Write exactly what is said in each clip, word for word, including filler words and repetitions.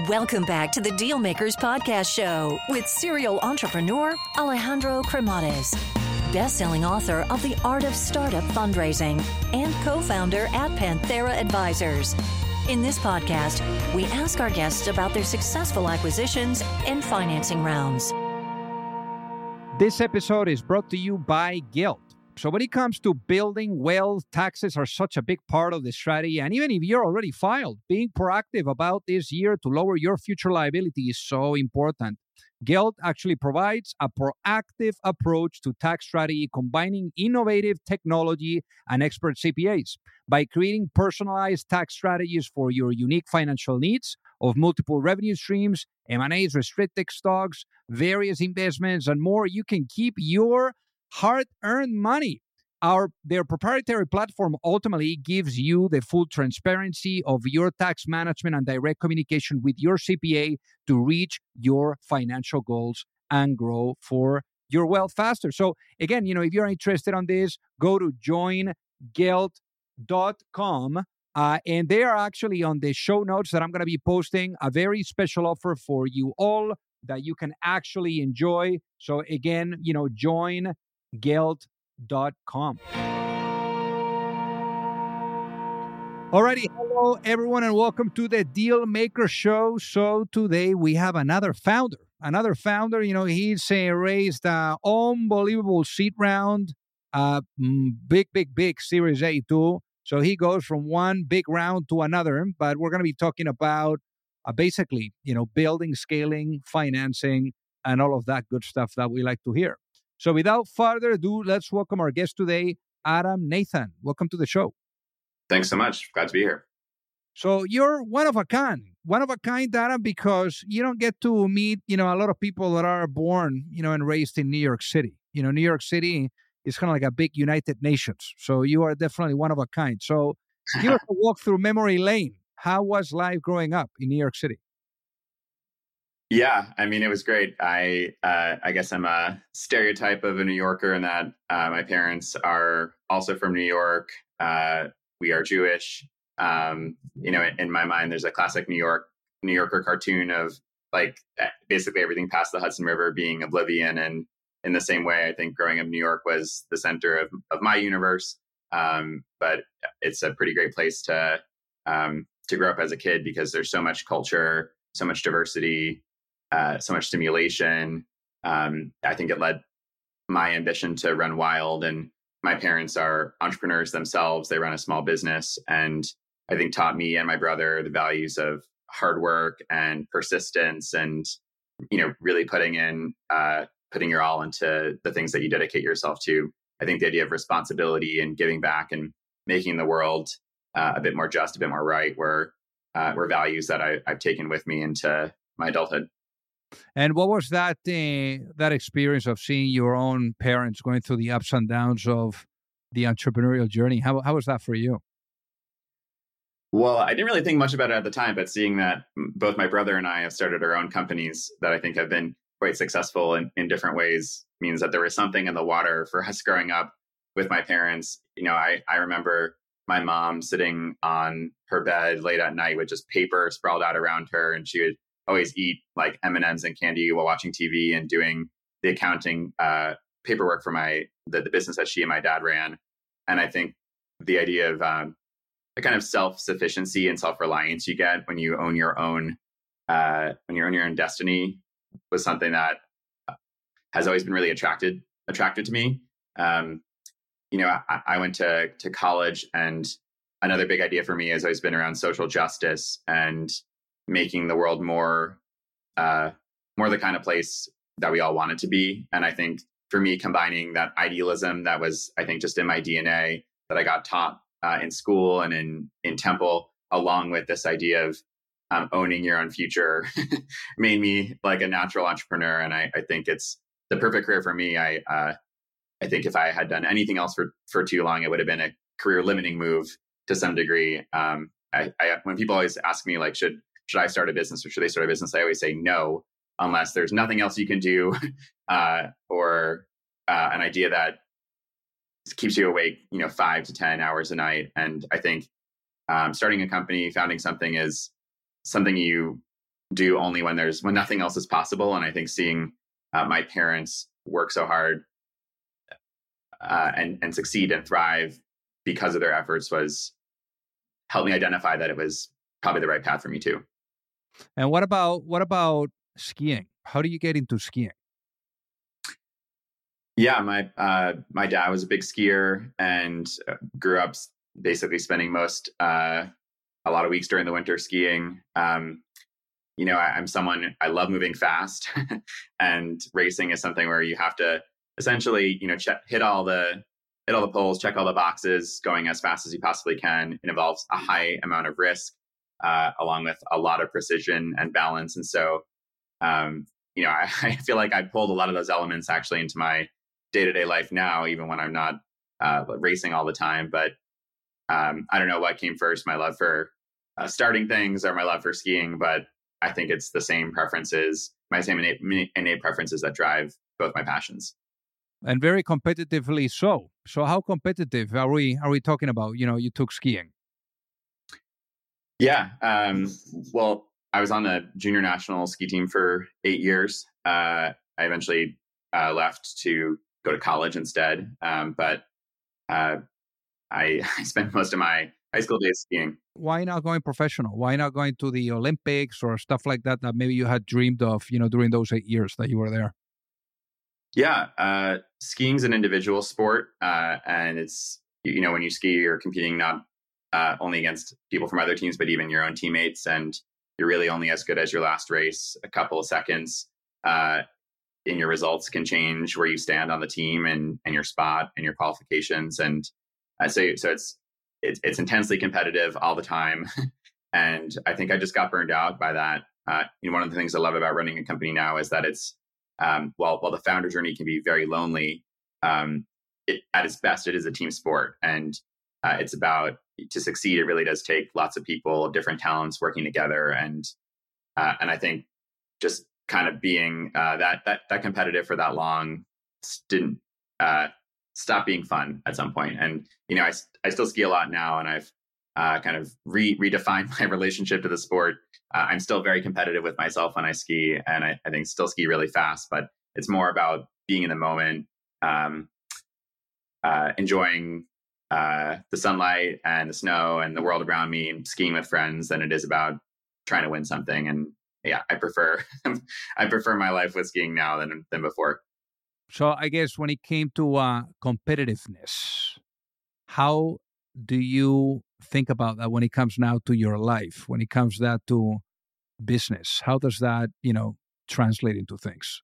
Welcome back to the Dealmakers Podcast Show with serial entrepreneur Alejandro Cremades, best-selling author of The Art of Startup Fundraising and co-founder at Panthera Advisors. In this podcast, we ask our guests about their successful acquisitions and financing rounds. This episode is brought to you by Guild. So when it comes to building wealth, taxes are such a big part of the strategy. And even if you're already filed, being proactive about this year to lower your future liability is so important. Guild actually provides a proactive approach to tax strategy, combining innovative technology and expert C P As. By creating personalized tax strategies for your unique financial needs of multiple revenue streams, M and As, restricted stocks, various investments, and more, you can keep your hard-earned money. Our their proprietary platform ultimately gives you the full transparency of your tax management and direct communication with your C P A to reach your financial goals and grow for your wealth faster. So again, you know, if you're interested on this, go to join guild dot com. Uh, and they are actually on the show notes that I'm going to be posting a very special offer for you all that you can actually enjoy. So again, you know, join guild dot com. Alrighty, hello everyone and welcome to the Deal Maker Show. So today we have another founder, another founder, you know, he's uh, raised an unbelievable seed round, uh, big, big, big Series A too. So he goes from one big round to another, but we're going to be talking about uh, basically, you know, building, scaling, financing, and all of that good stuff that we like to hear. So without further ado, let's welcome our guest today, Adam Nathan. Welcome to the show. Thanks so much. Glad to be here. So you're one of a kind, one of a kind, Adam, because you don't get to meet, you know, a lot of people that are born, you know, and raised in New York City. You know, New York City is kind of like a big United Nations. So you are definitely one of a kind. So give us a walk through memory lane. How was life growing up in New York City? Yeah, I mean, it was great. I uh, I guess I'm a stereotype of a New Yorker in that uh, my parents are also from New York. Uh, we are Jewish. Um, you know, in, in my mind, there's a classic New York New Yorker cartoon of like basically everything past the Hudson River being oblivion. And in the same way, I think growing up in New York was the center of, of my universe. Um, but it's a pretty great place to um, to grow up as a kid because there's so much culture, so much diversity. Uh, so much stimulation. Um, I think it led my ambition to run wild. And my parents are entrepreneurs themselves. They run a small business. And I think taught me and my brother the values of hard work and persistence and, you know, really putting in, uh, putting your all into the things that you dedicate yourself to. I think the idea of responsibility and giving back and making the world uh, a bit more just, a bit more right were, uh, were values that I, I've taken with me into my adulthood. And what was that uh, that experience of seeing your own parents going through the ups and downs of the entrepreneurial journey? How how was that for you? Well, I didn't really think much about it at the time, but seeing that both my brother and I have started our own companies that I think have been quite successful in, in different ways means that there was something in the water for us growing up with my parents. You know, I, I remember my mom sitting on her bed late at night with just paper sprawled out around her, and she would always eat like M and M's and candy while watching T V and doing the accounting uh, paperwork for my the, the business that she and my dad ran. And I think the idea of um, the kind of self-sufficiency and self-reliance you get when you own your own uh, when you own your own destiny was something that has always been really attracted attracted to me. Um, you know, I, I went to to college, and another big idea for me has always been around social justice and making the world more, uh, more the kind of place that we all want it to be. And I think for me, combining that idealism that was, I think, just in my D N A that I got taught uh, in school and in in Temple, along with this idea of um, owning your own future, made me like a natural entrepreneur. And I, I think it's the perfect career for me. I uh, I think if I had done anything else for for too long, it would have been a career limiting move to some degree. Um, I, I when people always ask me like, should Should I start a business or should they start a business? I always say no, unless there's nothing else you can do uh, or uh, an idea that keeps you awake, you know, five to ten hours a night. And I think um, starting a company, founding something is something you do only when there's when nothing else is possible. And I think seeing uh, my parents work so hard uh, and and succeed and thrive because of their efforts was helped me identify that it was probably the right path for me too. And what about what about skiing? How do you get into skiing? Yeah, my uh, my dad was a big skier and grew up basically spending most uh, a lot of weeks during the winter skiing. Um, you know, I, I'm someone I love moving fast, and racing is something where you have to essentially, you know, check, hit all the hit all the poles, check all the boxes, going as fast as you possibly can. It involves a high amount of risk, uh, along with a lot of precision and balance. And so, um, you know, I, I feel like I pulled a lot of those elements actually into my day-to-day life now, even when I'm not uh, racing all the time. But um, I don't know what came first, my love for uh, starting things or my love for skiing, but I think it's the same preferences, my same innate, innate preferences that drive both my passions. And very competitively so. So how competitive are we are we talking about? You know, you took skiing. Yeah. Um, well, I was on the junior national ski team for eight years. Uh, I eventually uh, left to go to college instead. Um, but uh, I, I spent most of my high school days skiing. Why not going professional? Why not going to the Olympics or stuff like that that maybe you had dreamed of, you know, during those eight years that you were there? Yeah, uh, skiing's an individual sport, uh, and it's, you know, when you ski, you're competing not uh, only against people from other teams, but even your own teammates, and you're really only as good as your last race. A couple of seconds uh, in your results can change where you stand on the team and and your spot and your qualifications, and uh, so so it's it's it's intensely competitive all the time, and I think I just got burned out by that. Uh, you know, one of the things I love about running a company now is that it's Um, while while the founder journey can be very lonely, um, it, at its best, it is a team sport, and uh, it's about to succeed. It really does take lots of people, different talents working together, and uh, and I think just kind of being uh, that that that competitive for that long didn't uh, stop being fun at some point. And you know, I I still ski a lot now, and I've uh, kind of re redefined my relationship to the sport. Uh, I'm still very competitive with myself when I ski, and I, I think still ski really fast, but it's more about being in the moment, um, uh, enjoying uh, the sunlight and the snow and the world around me and skiing with friends than it is about trying to win something. And yeah, I prefer I prefer my life with skiing now than than before. So I guess when it came to uh, competitiveness, how do you think about that when it comes now to your life, when it comes that to business? How does that, you know, translate into things?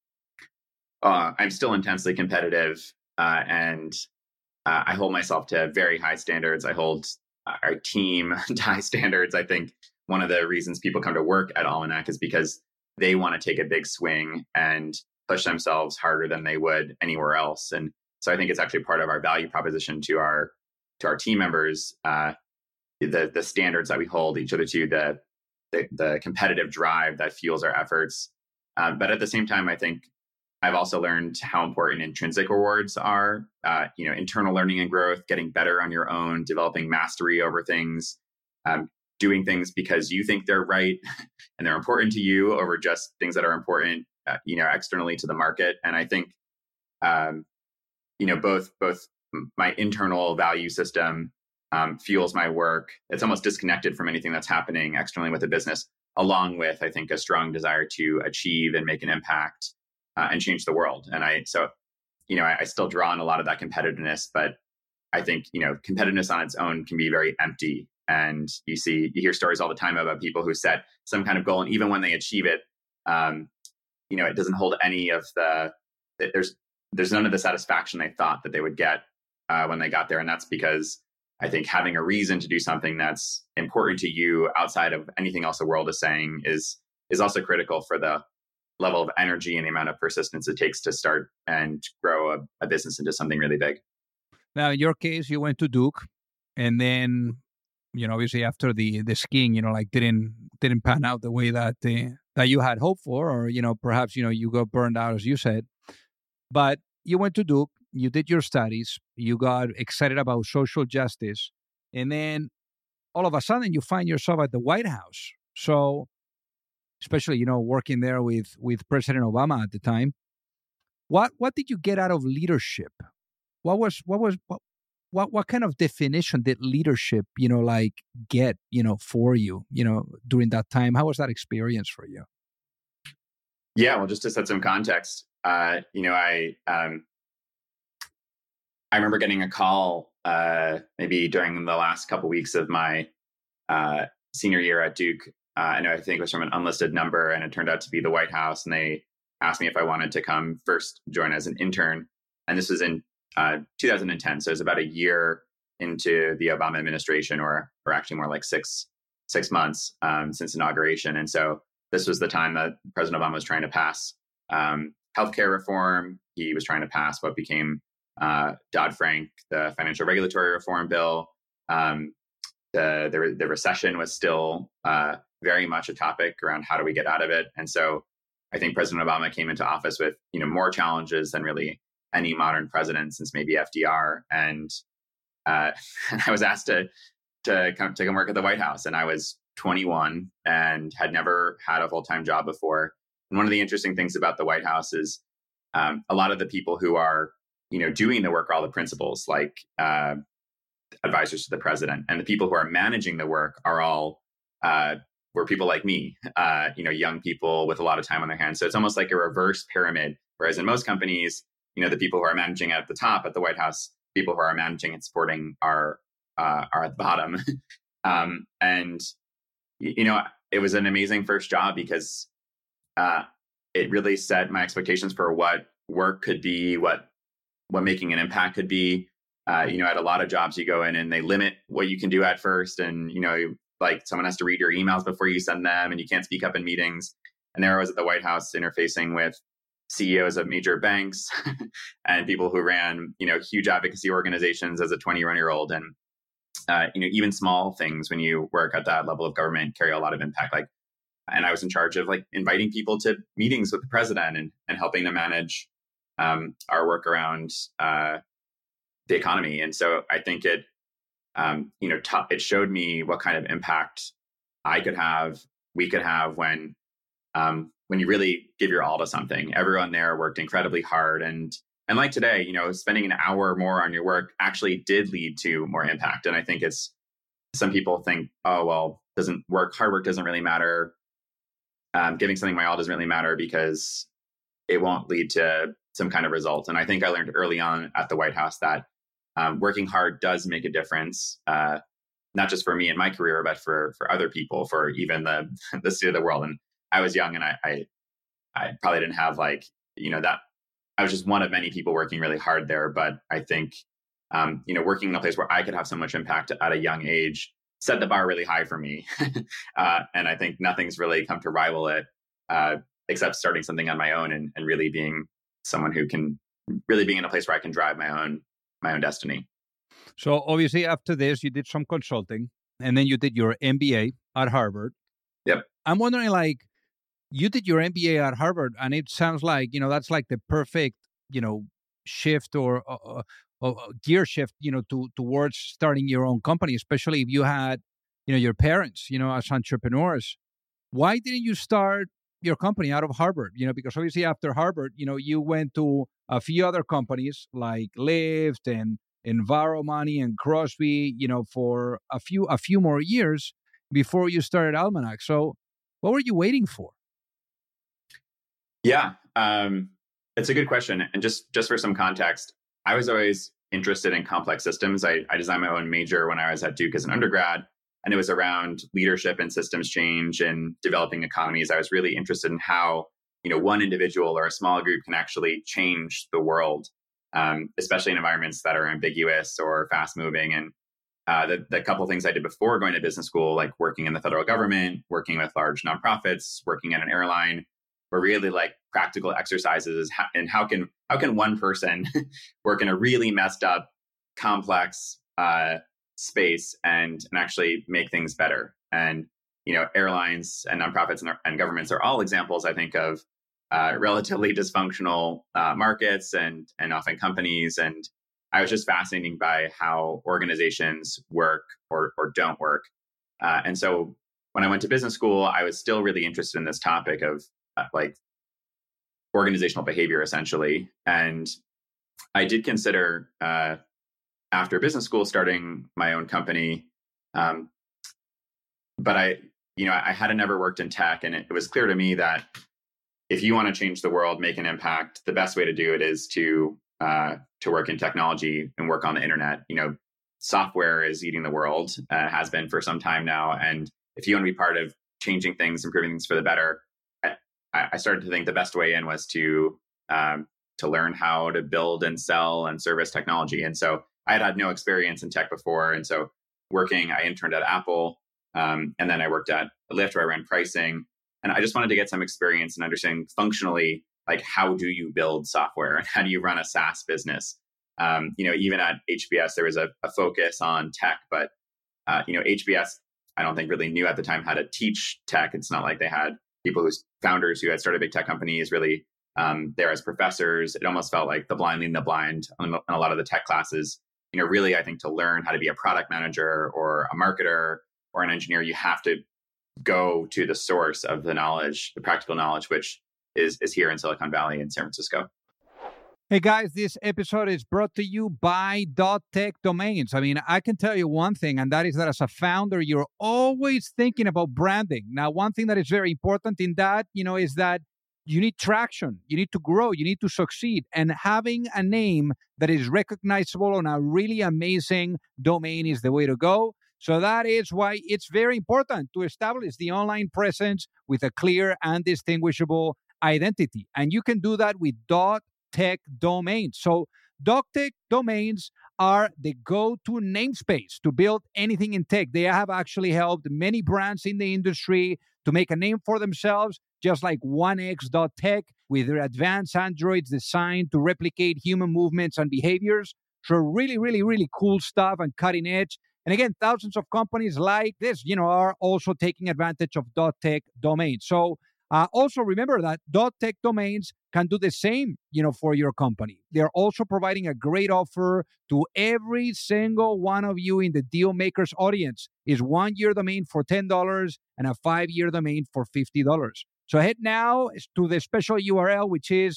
Uh, I'm still intensely competitive, uh, and uh, I hold myself to very high standards. I hold our team to high standards. I think one of the reasons people come to work at Almanac is because they want to take a big swing and push themselves harder than they would anywhere else. And so I think it's actually part of our value proposition to our to our team members, uh, the the standards that we hold each other to, the the, the competitive drive that fuels our efforts. Um, but at the same time, I think I've also learned how important intrinsic rewards are. Uh, you know, internal learning and growth, getting better on your own, developing mastery over things, um, doing things because you think they're right and they're important to you over just things that are important, uh, you know, externally to the market. And I think, um, you know, both both my internal value system um, fuels my work. It's almost disconnected from anything that's happening externally with the business, along with, I think, a strong desire to achieve and make an impact uh, and change the world. And I, so, you know, I, I still draw on a lot of that competitiveness, but I think, you know, competitiveness on its own can be very empty. And you see, you hear stories all the time about people who set some kind of goal, and even when they achieve it, um, you know, it doesn't hold any of the, there's, there's none of the satisfaction they thought that they would get uh, when they got there. And that's because I think having a reason to do something that's important to you outside of anything else the world is saying is is also critical for the level of energy and the amount of persistence it takes to start and grow a, a business into something really big. Now, in your case, you went to Duke, and then, you know, obviously after the the skiing, you know, like didn't didn't pan out the way that uh, that you had hoped for, or you know, perhaps you know you got burned out, as you said. But you went to Duke, you did your studies, you got excited about social justice, and then all of a sudden you find yourself at the White House. So especially, you know, working there with with President Obama at the time. What what did you get out of leadership? What was what was what what, what kind of definition did leadership, you know, like get, you know, for you, you know, during that time? How was that experience for you? Yeah, well, just to set some context, uh, you know, I um, I remember getting a call uh, maybe during the last couple weeks of my uh, senior year at Duke. Uh, I know I think it was from an unlisted number, and it turned out to be the White House, and they asked me if I wanted to come first join as an intern. And this was in uh, two thousand ten, so it was about a year into the Obama administration, or or actually more like six six months um, since inauguration. And so this was the time that President Obama was trying to pass um, healthcare reform. He was trying to pass what became uh, Dodd-Frank, the financial regulatory reform bill. Um, the, the the recession was still uh, very much a topic around how do we get out of it. And so I think President Obama came into office with, you know, more challenges than really any modern president since maybe F D R. And uh, I was asked to to come to come work at the White House, and I was twenty-one and had never had a full-time job before. And one of the interesting things about the White House is um, a lot of the people who are, you know, doing the work are all the principals, like uh, advisors to the president, and the people who are managing the work are all uh, were people like me, uh, you know, young people with a lot of time on their hands. So it's almost like a reverse pyramid. Whereas in most companies, you know, the people who are managing at the top, at the White House, people who are managing and supporting are uh, are at the bottom. um, and you know, it was an amazing first job because uh, it really set my expectations for what work could be, what what making an impact could be. Uh, you know, at a lot of jobs, you go in and they limit what you can do at first, and you know, like someone has to read your emails before you send them, and you can't speak up in meetings. And there I was at the White House interfacing with C E Os of major banks and people who ran, you know, huge advocacy organizations as a twenty-year-old. And uh, you know, even small things when you work at that level of government carry a lot of impact. Like, and I was in charge of like inviting people to meetings with the president and and helping to manage um, our work around uh, the economy. And so I think it, um, you know, t- it showed me what kind of impact I could have, we could have when, um, when you really give your all to something. Everyone there worked incredibly hard, and and like today, you know, spending an hour more on your work actually did lead to more impact. And I think it's, some people think, oh well, doesn't work, hard work doesn't really matter. Um, giving something my all doesn't really matter because it won't lead to some kind of result. And I think I learned early on at the White House that um, working hard does make a difference, uh, not just for me and my career, but for for other people, for even the the state of the world. And I was young, and I, I I probably didn't have like, you know, that I was just one of many people working really hard there. But I think, um, you know, working in a place where I could have so much impact at a young age set the bar really high for me. uh, and I think nothing's really come to rival it, uh, except starting something on my own and, and really being someone who can really being in a place where I can drive my own my own destiny. So obviously after this, you did some consulting, and then you did your M B A at Harvard. Yep. I'm wondering, like, you did your M B A at Harvard, and it sounds like, you know, that's like the perfect, you know, shift or uh, uh, gear shift, you know, to towards starting your own company, especially if you had, you know, your parents, you know, as entrepreneurs. Why didn't you start your company out of Harvard? You know, because obviously after Harvard, you know, you went to a few other companies like Lyft and Enviromoney and Crosby, you know, for a few a few more years before you started Almanac. So what were you waiting for? Yeah, um, it's a good question. And just just for some context, I was always interested in complex systems. I, I designed my own major when I was at Duke as an undergrad, and it was around leadership and systems change and developing economies. I was really interested in how, you know, one individual or a small group can actually change the world, um, especially in environments that are ambiguous or fast moving. And uh, the, the couple of things I did before going to business school, like working in the federal government, working with large nonprofits, working at an airline, were really like practical exercises. And how can how can one person work in a really messed up, complex uh, space and and actually make things better? And you know, airlines and nonprofits and, and governments are all examples, I think, of uh, relatively dysfunctional uh, markets and and often companies. And I was just fascinated by how organizations work or or don't work. Uh, and so when I went to business school, I was still really interested in this topic of uh, like organizational behavior, essentially. And I did consider uh, after business school starting my own company, um, but I, you know, I hadn't ever worked in tech, and it, it was clear to me that if you want to change the world, make an impact, the best way to do it is to uh, to work in technology and work on the internet. You know, software is eating the world, uh, has been for some time now, and if you want to be part of changing things, improving things for the better, I, I started to think the best way in was to um, to learn how to build and sell and service technology. And so I had had no experience in tech before, and so working, I interned at Apple, um, and then I worked at Lyft where I ran pricing. And I just wanted to get some experience in understanding functionally, like, how do you build software and how do you run a SaaS business? Um, you know, even at H B S, there was a, a focus on tech, but, uh, you know, H B S, I don't think really knew at the time how to teach tech. It's not like they had people whose founders who had started big tech companies really um, there as professors. It almost felt like the blind leading the blind in a lot of the tech classes. You know, really, I think to learn how to be a product manager or a marketer or an engineer, you have to go to the source of the knowledge, the practical knowledge, which is, is here in Silicon Valley in San Francisco. Hey guys, this episode is brought to you by .tech Domains. I mean, I can tell you one thing, and that is that as a founder, you're always thinking about branding. Now, one thing that is very important in that, you know, is that you need traction, you need to grow, you need to succeed. And having a name that is recognizable on a really amazing domain is the way to go. So that is why it's very important to establish the online presence with a clear and distinguishable identity. And you can do that with .tech Domains. So .tech Domains are the go-to namespace to build anything in tech. They have actually helped many brands in the industry to make a name for themselves, just like one x dot tech with their advanced androids designed to replicate human movements and behaviors. So really, really, really cool stuff and cutting edge. And again, thousands of companies like this, you know, are also taking advantage of .tech Domains. So uh, also remember that .tech Domains can do the same, you know, for your company. They're also providing a great offer to every single one of you in the Deal Makers audience. Is one-year domain for ten dollars and a five-year domain for fifty dollars. So head now to the special U R L, which is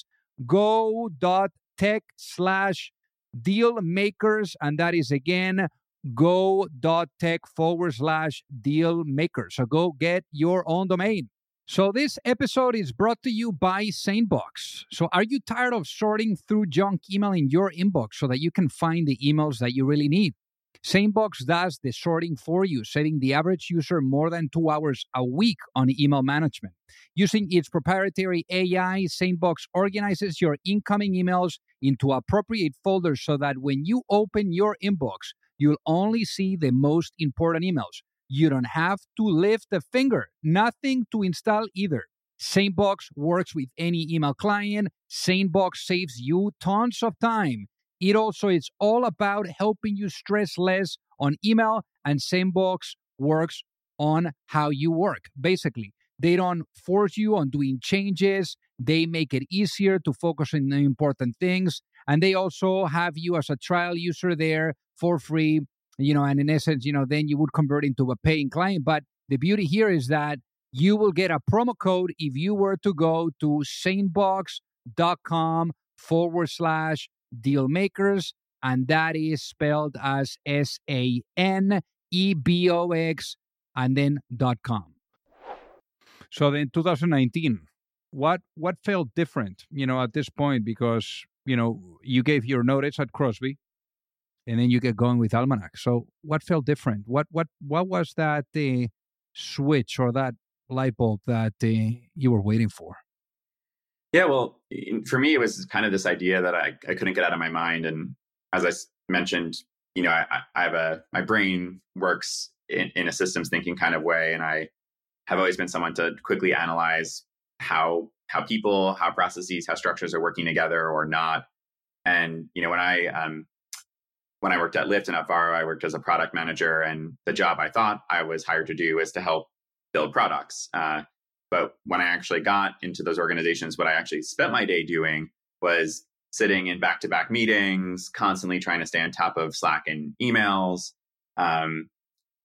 go.tech slash deal makers. And that is, again, go.tech forward slash deal maker. So go get your own domain. So this episode is brought to you by SaneBox. So are you tired of sorting through junk email in your inbox so that you can find the emails that you really need? SaneBox does the sorting for you, saving the average user more than two hours a week on email management. Using its proprietary A I, SaneBox organizes your incoming emails into appropriate folders so that when you open your inbox, you'll only see the most important emails. You don't have to lift a finger. Nothing to install either. SaneBox works with any email client. SaneBox saves you tons of time. It also is all about helping you stress less on email, and SaneBox works on how you work. Basically, they don't force you on doing changes. They make it easier to focus on the important things. And they also have you as a trial user there for free, you know, and in essence, you know, then you would convert into a paying client. But the beauty here is that you will get a promo code if you were to go to sanebox.com forward slash deal makers. And that is spelled as S A N E B O X and then dot com. So then twenty nineteen, what what felt different, you know, at this point? Because, you know, you gave your notice at Crosby, and then you get going with Almanac. So what felt different? What what what was that uh, switch or that light bulb that uh, you were waiting for? Yeah, well, for me, it was kind of this idea that I, I couldn't get out of my mind. And as I mentioned, you know, I, I have a, my brain works in, in a systems thinking kind of way. And I have always been someone to quickly analyze how, how people, how processes, how structures are working together or not. And, you know, when I, um, when I worked at Lyft and at Varo, I worked as a product manager, and the job I thought I was hired to do is to help build products. Uh, But when I actually got into those organizations, what I actually spent my day doing was sitting in back-to-back meetings, constantly trying to stay on top of Slack and emails, um,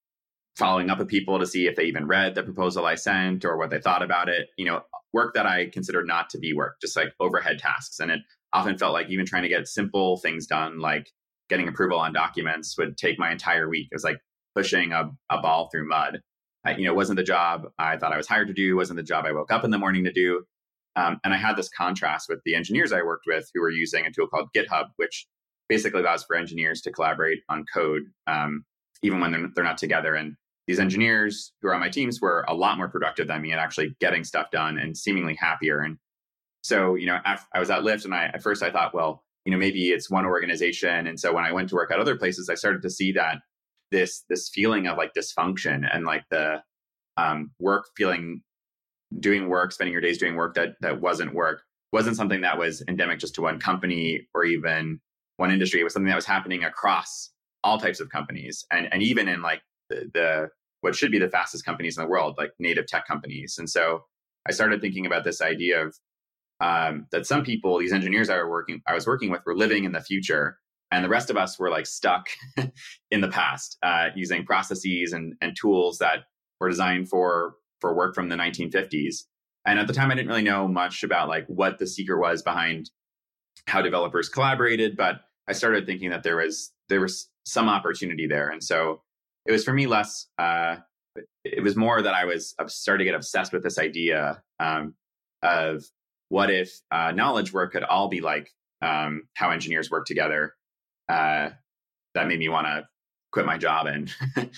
following up with people to see if they even read the proposal I sent or what they thought about it. You know, work that I considered not to be work, just like overhead tasks. And it often felt like even trying to get simple things done, like getting approval on documents, would take my entire week. It was like pushing a, a ball through mud. I, you know, it wasn't the job I thought I was hired to do, wasn't the job I woke up in the morning to do. Um, and I had this contrast with the engineers I worked with who were using a tool called GitHub, which basically allows for engineers to collaborate on code, um, even when they're, they're not together. And these engineers who are on my teams were a lot more productive than me and actually getting stuff done and seemingly happier. And so, you know, I was at Lyft, and I, at first I thought, well, you know, maybe it's one organization. And so when I went to work at other places, I started to see that this this feeling of like dysfunction and like the um, work feeling, doing work, spending your days doing work that that wasn't work, wasn't something that was endemic just to one company or even one industry. It was something that was happening across all types of companies, and and even in like the, the what should be the fastest companies in the world, like native tech companies. And so I started thinking about this idea of um, that some people, these engineers I were working, I was working with, were living in the future, and the rest of us were like stuck in the past, uh, using processes and and tools that were designed for for work from the nineteen fifties. And at the time, I didn't really know much about like what the secret was behind how developers collaborated, but I started thinking that there was there was some opportunity there. And so it was for me less, uh, it was more that I was starting to get obsessed with this idea um, of what if uh, knowledge work could all be like um, how engineers work together. Uh, that made me want to quit my job and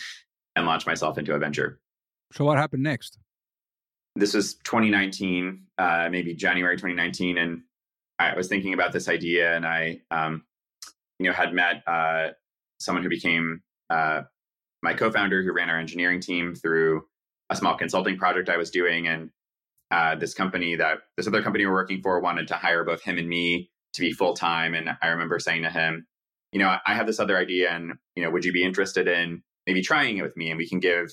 and launch myself into a venture. So what happened next? This was twenty nineteen, uh, maybe January twenty nineteen, and I was thinking about this idea, and I, um, you know, had met uh, someone who became uh, my co-founder, who ran our engineering team through a small consulting project I was doing, and uh, this company that this other company we're working for wanted to hire both him and me to be full time. And I remember saying to him, you know, I have this other idea, and you know, would you be interested in maybe trying it with me, and we can give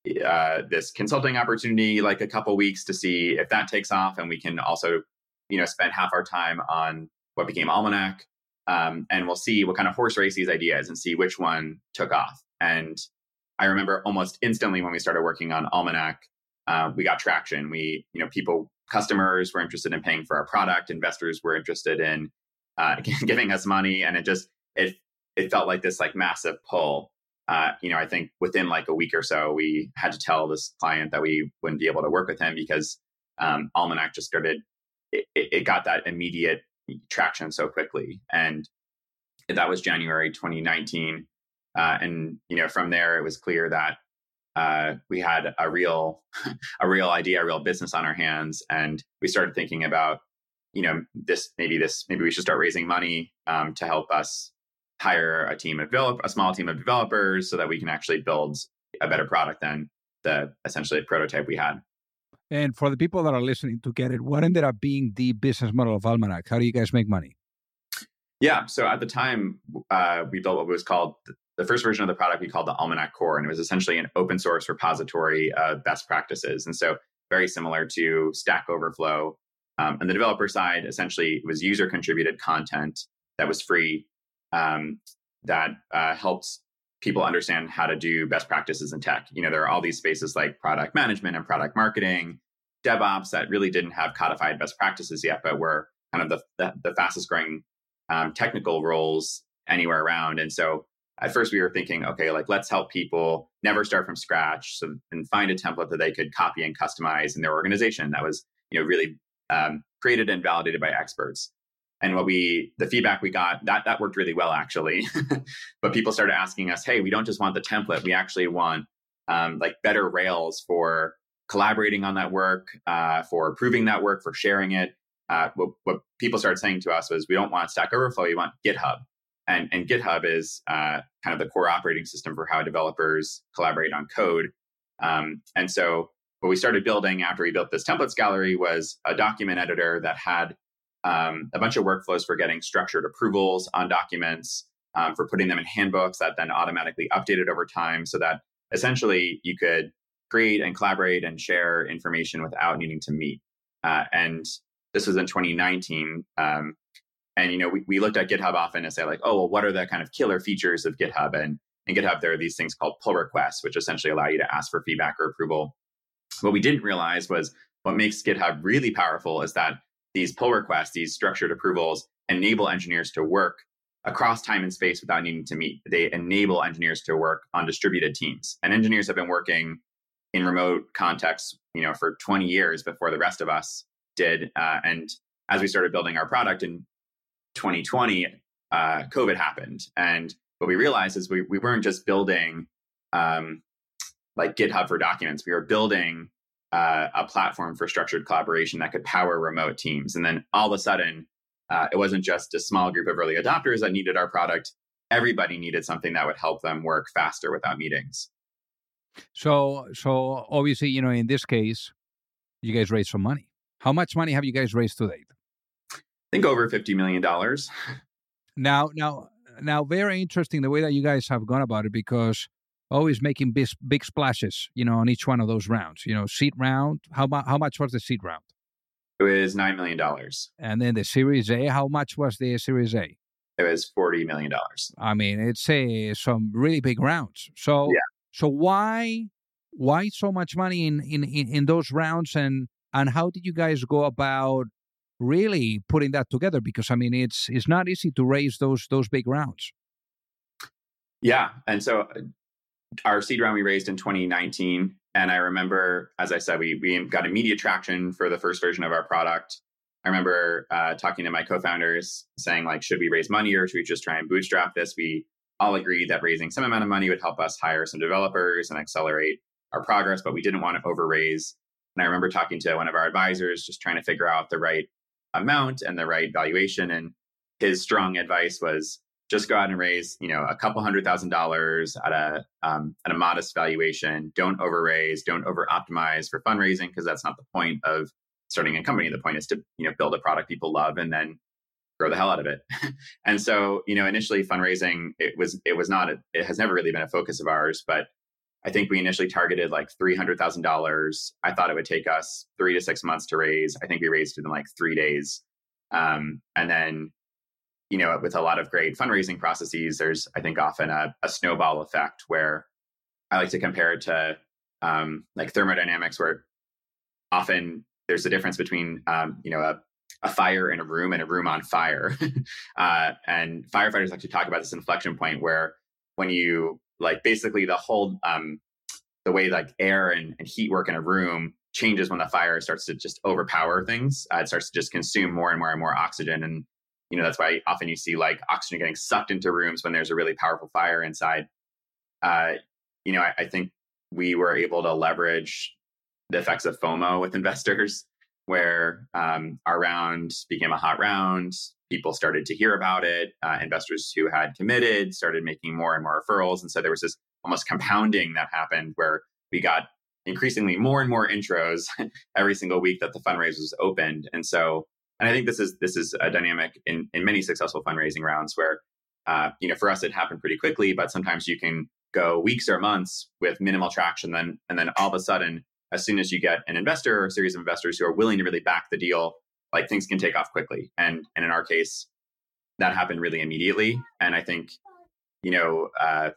uh, this consulting opportunity like a couple weeks to see if that takes off, and we can also, you know, spend half our time on what became Almanac, um, and we'll see what kind of horse race these ideas and see which one took off. And I remember almost instantly when we started working on Almanac, uh, we got traction. We, you know, people, customers were interested in paying for our product. Investors were interested in uh, giving us money, and it just it it felt like this like massive pull. Uh, you know, I think within like a week or so, we had to tell this client that we wouldn't be able to work with him because um, Almanac just started. It, it got that immediate traction so quickly, and that was January twenty nineteen. Uh, and you know, from there, it was clear that uh, we had a real, a real idea, a real business on our hands, and we started thinking about, you know, this maybe this maybe we should start raising money um, to help us hire a team of develop a small team of developers so that we can actually build a better product than the essentially prototype we had. And for the people that are listening to get it, what ended up being the business model of Almanac? How do you guys make money? Yeah, so at the time, uh, we built what was called the first version of the product we called the Almanac Core, and it was essentially an open source repository of best practices. And so very similar to Stack Overflow. Um, on the developer side, essentially, it was user contributed content that was free, um, that uh, helped people understand how to do best practices in tech. You know, there are all these spaces like product management and product marketing, DevOps that really didn't have codified best practices yet, but were kind of the, the, the fastest growing um, technical roles anywhere around. And so at first we were thinking, okay, like let's help people never start from scratch, so, and find a template that they could copy and customize in their organization that was, you know, really um, created and validated by experts. And what we, the feedback we got, that that worked really well, actually. But people started asking us, hey, we don't just want the template. We actually want um, like better rails for collaborating on that work, uh, for approving that work, for sharing it. Uh, what, what people started saying to us was, we don't want Stack Overflow, we want GitHub. And, and GitHub is uh, kind of the core operating system for how developers collaborate on code. Um, and so what we started building after we built this templates gallery was a document editor that had Um, a bunch of workflows for getting structured approvals on documents, um, for putting them in handbooks that then automatically updated over time, so that essentially you could create and collaborate and share information without needing to meet. Uh, and this was in twenty nineteen. Um, and, you know, we, we looked at GitHub often and say like, oh, well, what are the kind of killer features of GitHub? And in GitHub, there are these things called pull requests, which essentially allow you to ask for feedback or approval. What we didn't realize was what makes GitHub really powerful is that these pull requests, these structured approvals, enable engineers to work across time and space without needing to meet. They enable engineers to work on distributed teams. And engineers have been working in remote contexts, you know, for twenty years before the rest of us did. Uh, and as we started building our product in twenty twenty, uh, COVID happened. And what we realized is we, we weren't just building um, like GitHub for documents. We were building uh, a platform for structured collaboration that could power remote teams. And then all of a sudden, uh, it wasn't just a small group of early adopters that needed our product. Everybody needed something that would help them work faster without meetings. So, so obviously, you know, in this case, you guys raised some money. How much money have you guys raised to date? I think over fifty million dollars. Now, now, now, very interesting the way that you guys have gone about it, because always making big, big splashes, you know, on each one of those rounds. You know, seed round. How much? How much was the seed round? It was nine million dollars. And then the Series A. How much was the Series A? It was forty million dollars. I mean, it's a some really big rounds. So, yeah. so why, why so much money in, in, in, in those rounds, and and how did you guys go about really putting that together? Because I mean, it's it's not easy to raise those those big rounds. Yeah, and so our seed round we raised in twenty nineteen, and I remember, as I said, we we got immediate traction for the first version of our product. I remember uh, talking to my co-founders, saying like, should we raise money or should we just try and bootstrap this? We all agreed that raising some amount of money would help us hire some developers and accelerate our progress, but we didn't want to overraise. And I remember talking to one of our advisors, just trying to figure out the right amount and the right valuation. And his strong advice was just go out and raise, you know, a couple hundred thousand dollars at a um, at a modest valuation. Don't overraise. Don't over optimize for fundraising, because that's not the point of starting a company. The point is to, you know, build a product people love and then grow the hell out of it. And so, you know, initially fundraising, it was it was not a, it has never really been a focus of ours, but I think we initially targeted like three hundred thousand dollars. I thought it would take us three to six months to raise. I think we raised it in like three days. Um, and then, you know, with a lot of great fundraising processes, there's, I think, often a, a snowball effect where I like to compare it to um, like thermodynamics, where often there's a difference between, um, you know, a, a fire in a room and a room on fire. uh, and firefighters like to talk about this inflection point where when you like basically the whole, um, the way like air and, and heat work in a room changes when the fire starts to just overpower things. Uh, it starts to just consume more and more and more oxygen. And, you know, that's why often you see like oxygen getting sucked into rooms when there's a really powerful fire inside. Uh, you know, I, I think we were able to leverage the effects of FOMO with investors, where um, our round became a hot round. People started to hear about it. Uh, investors who had committed started making more and more referrals. And so there was this almost compounding that happened where we got increasingly more and more intros every single week that the fundraiser was opened. And so, and I think this is this is a dynamic in, in many successful fundraising rounds where, uh, you know, for us, it happened pretty quickly, but sometimes you can go weeks or months with minimal traction. Then, and then all of a sudden, as soon as you get an investor or a series of investors who are willing to really back the deal, like things can take off quickly. And, and in our case, that happened really immediately. And I think, you know, uh,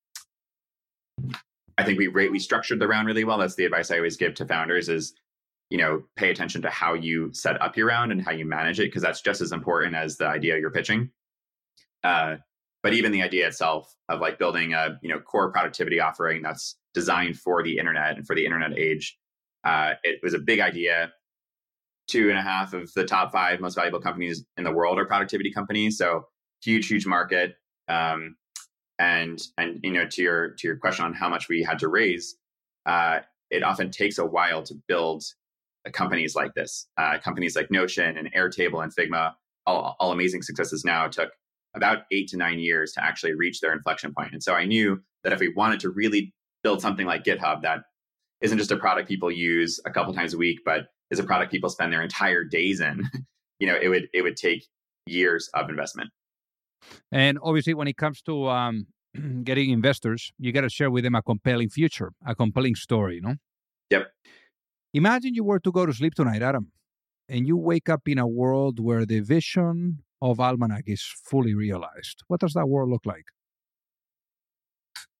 I think we we structured the round really well. That's the advice I always give to founders is, you know, pay attention to how you set up your round and how you manage it, because that's just as important as the idea you're pitching. Uh, but even the idea itself of like building a, you know, core productivity offering that's designed for the internet and for the internet age, uh, it was a big idea. Two and a half of the top five most valuable companies in the world are productivity companies. So huge, huge market. Um, and and you know, to your to your question on how much we had to raise, uh, it often takes a while to build companies like this. Uh, companies like Notion and Airtable and Figma, all, all amazing successes now, took about eight to nine years to actually reach their inflection point. And so I knew that if we wanted to really build something like GitHub that isn't just a product people use a couple times a week, but is a product people spend their entire days in, you know, it would it would take years of investment. And obviously, when it comes to um, getting investors, you got to share with them a compelling future, a compelling story, you know? Yep. Imagine you were to go to sleep tonight, Adam, and you wake up in a world where the vision of Almanac is fully realized. What does that world look like?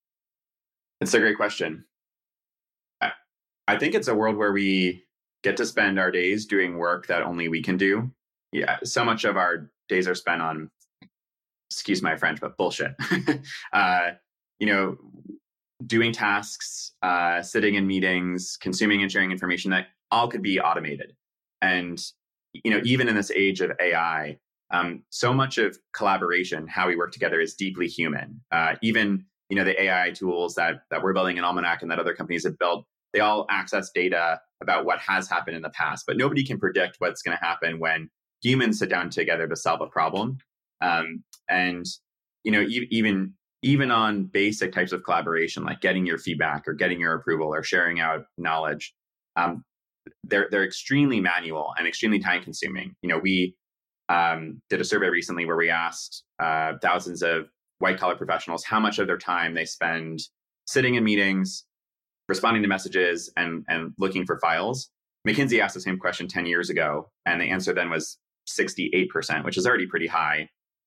It's a great question. I, I think it's a world where we get to spend our days doing work that only we can do. Yeah, so much of our days are spent on, excuse my French, but bullshit. uh, you know, doing tasks, uh, sitting in meetings, consuming and sharing information that all could be automated. And, you know, even in this age of A I, um, so much of collaboration, how we work together, is deeply human. Uh, even, you know, the A I tools that that we're building in Almanac and that other companies have built, they all access data about what has happened in the past, but nobody can predict what's going to happen when humans sit down together to solve a problem. Um, and, you know, e- even even on basic types of collaboration, like getting your feedback or getting your approval or sharing out knowledge, um, they're they're extremely manual and extremely time consuming. You know, we um, did a survey recently where we asked uh, thousands of white collar professionals how much of their time they spend sitting in meetings, responding to messages, and and looking for files. McKinsey asked the same question ten years ago, and the answer then was sixty-eight percent, which is already pretty high.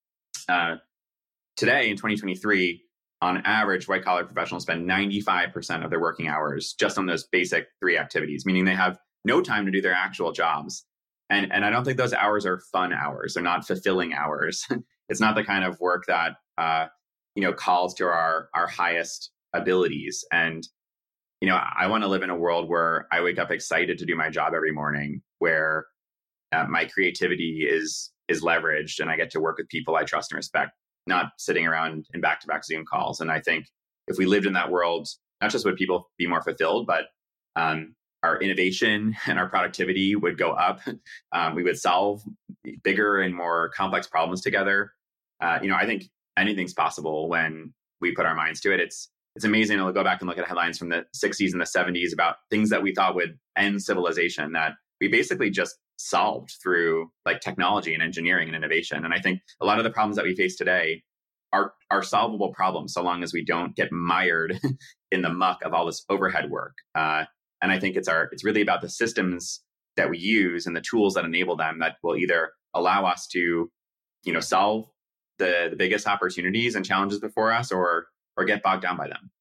Uh, today, in twenty twenty-three, on average, white collar professionals spend ninety-five percent of their working hours just on those basic three activities, meaning they have no time to do their actual jobs. And, and I don't think those hours are fun hours. They're not fulfilling hours. It's not the kind of work that uh, you know calls to our our highest abilities. And you know, I want to live in a world where I wake up excited to do my job every morning, where uh, my creativity is is leveraged, and I get to work with people I trust and respect, not sitting around in back-to-back Zoom calls. And I think if we lived in that world, not just would people be more fulfilled, but um, our innovation and our productivity would go up. Um, we would solve bigger and more complex problems together. Uh, you know, I think anything's possible when we put our minds to it. It's it's amazing to go back and look at headlines from the sixties and the seventies about things that we thought would end civilization that we basically just solved through like technology and engineering and innovation. And I think a lot of the problems that we face today are are solvable problems, so long as we don't get mired in the muck of all this overhead work. Uh, and I think it's our it's really about the systems that we use and the tools that enable them that will either allow us to, you know, solve the, the biggest opportunities and challenges before us, or or get bogged down by them.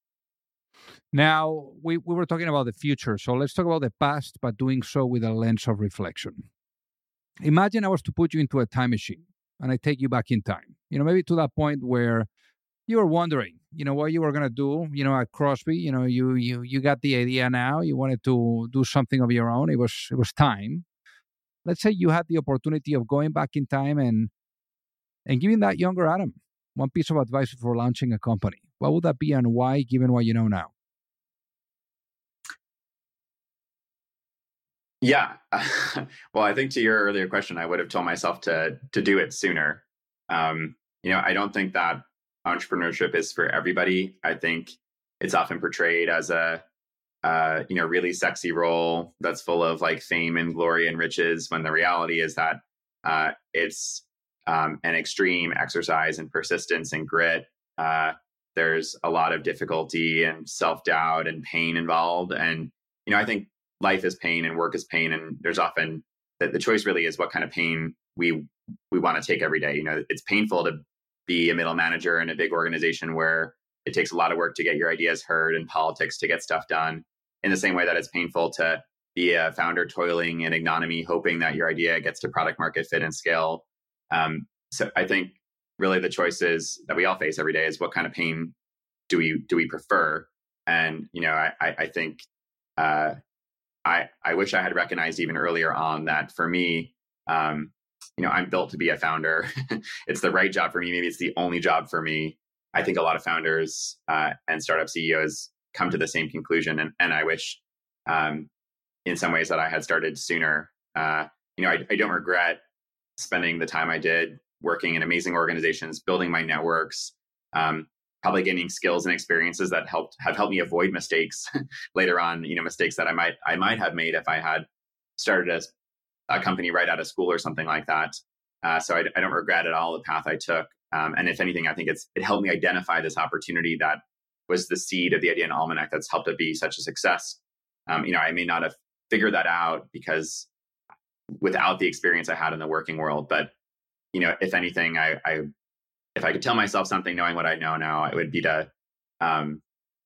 Now, we, we were talking about the future, so let's talk about the past, but doing so with a lens of reflection. Imagine I was to put you into a time machine and I take you back in time, you know, maybe to that point where you were wondering, you know, what you were going to do, you know, at Crosby. You know, you you you got the idea now, you wanted to do something of your own. It was it was time. Let's say you had the opportunity of going back in time and and giving that younger Adam one piece of advice for launching a company. What would that be, and why, given what you know now? Yeah. Well, I think to your earlier question, I would have told myself to to do it sooner. Um, you know, I don't think that entrepreneurship is for everybody. I think it's often portrayed as a uh, you know, really sexy role that's full of like fame and glory and riches, when the reality is that uh, it's um, an extreme exercise in persistence and grit. Uh, there's a lot of difficulty and self-doubt and pain involved. And, you know, I think life is pain and work is pain. And there's often that the choice really is what kind of pain we we want to take every day. You know, it's painful to be a middle manager in a big organization where it takes a lot of work to get your ideas heard and politics to get stuff done, in the same way that it's painful to be a founder toiling in ignominy, hoping that your idea gets to product market fit and scale. Um, so I think really the choices that we all face every day is what kind of pain do we do we prefer? And, you know, I, I, I think uh, I, I wish I had recognized even earlier on that for me, um, you know, I'm built to be a founder. It's the right job for me. Maybe it's the only job for me. I think a lot of founders uh, and startup C E Os come to the same conclusion. And, and I wish um, in some ways that I had started sooner. Uh, you know, I, I don't regret spending the time I did working in amazing organizations, building my networks, um, probably gaining skills and experiences that helped have helped me avoid mistakes later on, you know, mistakes that I might I might have made if I had started a, a company right out of school or something like that. Uh, so I, I don't regret at all the path I took. Um, and if anything, I think it's it helped me identify this opportunity that was the seed of the idea in Almanac that's helped it be such a success. Um, you know, I may not have figured that out because without the experience I had in the working world, but you know, if anything, I, I if I could tell myself something, knowing what I know now, it would be to um,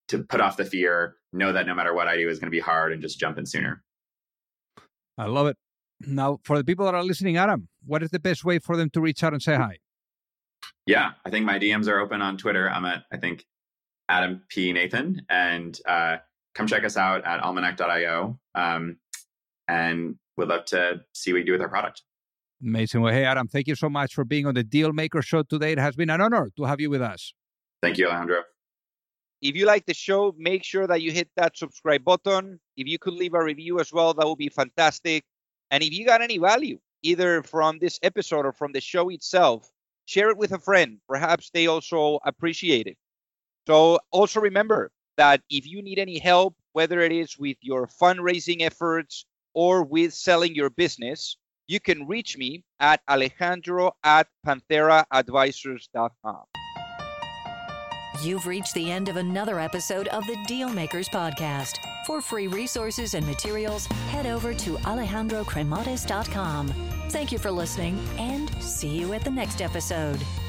to put off the fear, know that no matter what I do is going to be hard, and just jump in sooner. I love it. Now, for the people that are listening, Adam, what is the best way for them to reach out and say hi? Yeah, I think my D Ms are open on Twitter. I'm at, I think, Adam P. Nathan. And uh, come check us out at almanac dot io. Um, and we'd love to see what you do with our product. Amazing. Well, hey, Adam, thank you so much for being on the Dealmaker Show today. It has been an honor to have you with us. Thank you, Alejandro. If you like the show, make sure that you hit that subscribe button. If you could leave a review as well, that would be fantastic. And if you got any value, either from this episode or from the show itself, share it with a friend. Perhaps they also appreciate it. So also remember that if you need any help, whether it is with your fundraising efforts or with selling your business, you can reach me at alejandro at panthera advisors dot com. You've reached the end of another episode of the Dealmakers Podcast. For free resources and materials, head over to alejandro cremades dot com. Thank you for listening, and see you at the next episode.